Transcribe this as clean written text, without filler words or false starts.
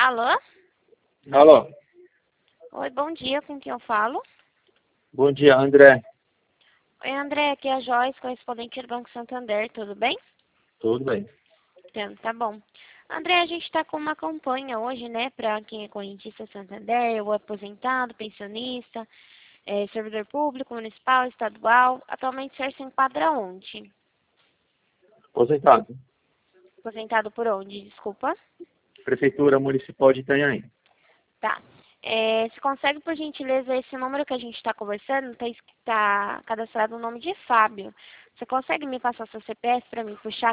Alô? Alô, Oi, bom dia, com quem eu falo? bom dia, André. Oi, André, aqui é a Joyce, correspondente do Banco Santander, tudo bem? Tudo bem? Então, tá bom. André, a gente está com uma campanha hoje, né, para quem é correntista Santander, ou aposentado, pensionista, servidor público, municipal, estadual. Atualmente, o senhor se enquadra onde? Aposentado. Aposentado por onde? Desculpa. Prefeitura Municipal de Itanhaém. Tá. Se consegue, por gentileza, esse número que a gente está conversando, tá cadastrado o nome de Fábio. Você consegue me passar seu CPF para mim puxar